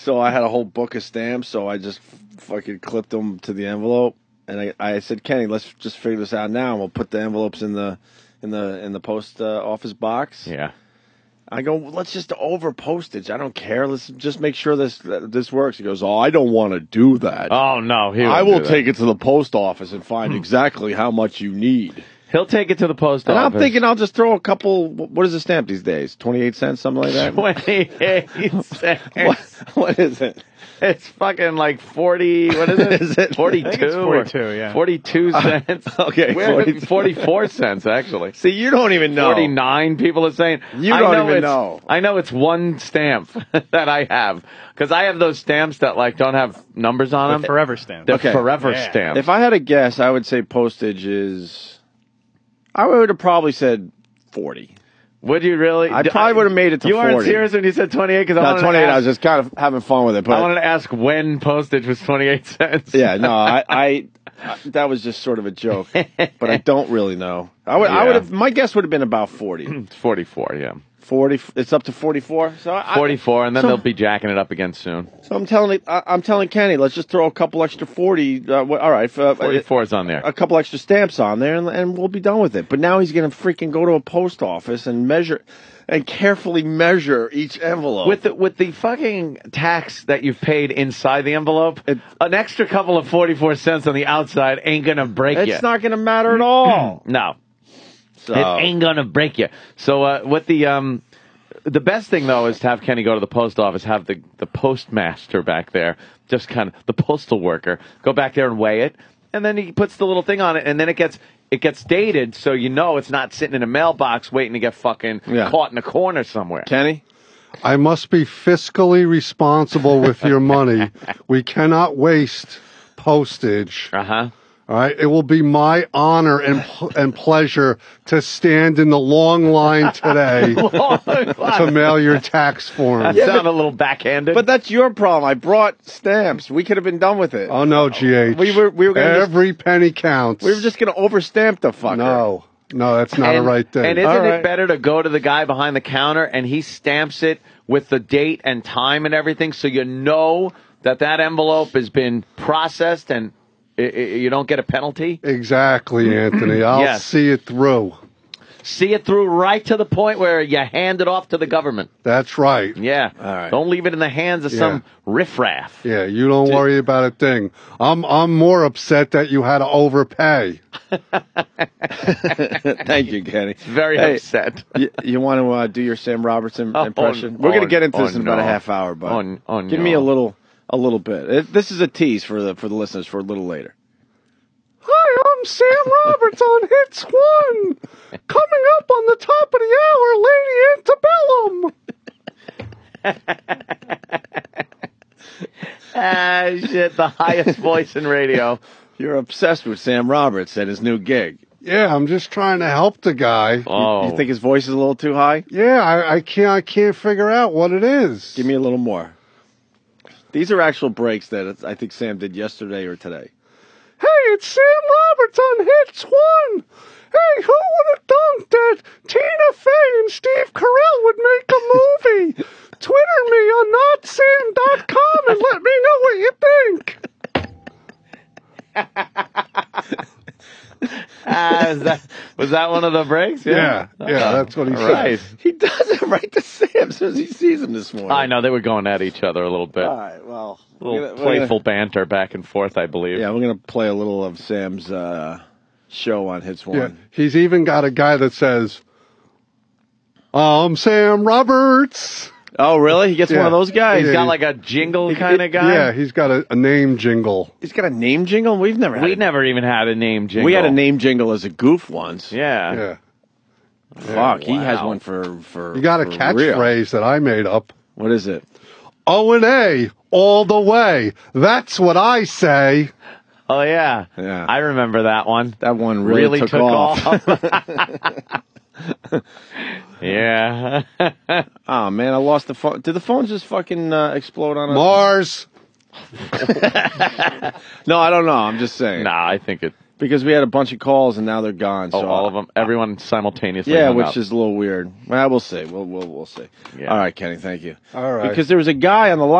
So I had a whole book of stamps, so I just fucking clipped them to the envelope, and I said, Kenny, let's just figure this out now, and we'll put the envelopes in the post office box. Yeah. I go, let's just over postage. I don't care. Let's just make sure this works. He goes, I don't want to do that. Oh, no. I will take it to the post office and find exactly how much you need. He'll take it to the post office. And I'm thinking I'll just throw a couple, what is the stamp these days? 28 cents, something like that? 28 cents. What is it? It's fucking like 40, what is it? Is it? 42? I think it's 42, yeah. 42 cents. Okay, 44 cents, actually. See, you don't even know. 49 people are saying. You don't even know. I know it's one stamp that I have. Because I have those stamps that like don't have numbers on them. Forever stamp. They're Okay. forever Yeah. stamps. If I had a guess, I would say postage is, I would have probably said 40. Would you really? I probably would have made it to 40. You weren't serious when you said 28? Because No, 28, I was just kind of having fun with it. But I wanted to ask when postage was 28 cents. yeah, no, I that was just sort of a joke, but I don't really know. I would have. My guess would have been about 40. It's 44, yeah. 40. It's up to 44. So 44, and then they'll be jacking it up again soon. So I'm telling Kenny, let's just throw a couple extra 40. All right, 44 is on there. a couple extra stamps on there, and we'll be done with it. But now he's going to freaking go to a post office and carefully measure each envelope. With the fucking tax that you've paid inside the envelope, an extra couple of 44 cents on the outside ain't gonna break you. It's not going to matter at all. No. So, It ain't gonna break you. So with the best thing though is to have Kenny go to the post office, have the postmaster back there, just kind of the postal worker, go back there and weigh it, and then he puts the little thing on it, and then it gets dated, so you know it's not sitting in a mailbox waiting to get fucking caught in a corner somewhere. Kenny? I must be fiscally responsible with your money. We cannot waste postage. Uh-huh. All right, it will be my honor and pleasure to stand in the long line today to mail your tax form. That sounded a little backhanded. But that's your problem. I brought stamps. We could have been done with it. Oh no, GH. We were gonna every penny counts. We were just going to overstamp the fucker. No, that's not a right thing. And isn't it better to go to the guy behind the counter and he stamps it with the date and time and everything, so you know that envelope has been processed and you don't get a penalty? Exactly, Anthony. I'll see it through. See it through right to the point where you hand it off to the government. That's right. Yeah. All right. Don't leave it in the hands of some riffraff. Yeah, you don't worry about a thing. I'm more upset that you had to overpay. Thank you, Kenny. Very upset. You want to do your Sam Robertson impression? We're going to get into this in about a half hour, but give me a little bit. This is a tease for the listeners for a little later. Hi, I'm Sam Roberts on Hits 1. Coming up on the top of the hour, Lady Antebellum. Shit, the highest voice in radio. You're obsessed with Sam Roberts and his new gig. Yeah, I'm just trying to help the guy. Oh. You think his voice is a little too high? Yeah, I can't figure out what it is. Give me a little more. These are actual breaks that I think Sam did yesterday or today. Hey, it's Sam Roberts on Hits 1. Hey, who would have thunk that Tina Fey and Steve Carell would make a movie? Twitter me on notsam.com and let me know what you think. Was that one of the breaks? Yeah, that's what he said. Right. He does it right to Sam as soon as he sees him this morning. I know, they were going at each other a little bit. All right, well. A little playful banter back and forth, I believe. Yeah, we're going to play a little of Sam's show on Hits 1. Yeah, he's even got a guy that says, I'm Sam Roberts. Oh, really? He gets one of those guys? He's got like a jingle kind of guy? Yeah, he's got a name jingle. He's got a name jingle? We've never even had a name jingle. We had a name jingle as a goof once. Yeah. Fuck, he has one for You got a catchphrase that I made up. What is it? O&A all the way. That's what I say. Oh, yeah. Yeah. I remember that one. That one really took off. Yeah. Oh, man, I lost the phone. Did the phones just fucking explode on us? Mars. No, I don't know. I'm just saying. Nah, I think it... Because we had a bunch of calls and now they're gone. Oh, so all of them? Everyone simultaneously Yeah, hung which up. is a little weird. Well, we'll see. We'll see. Yeah. All right, Kenny, thank you. All right. Because there was a guy on the line.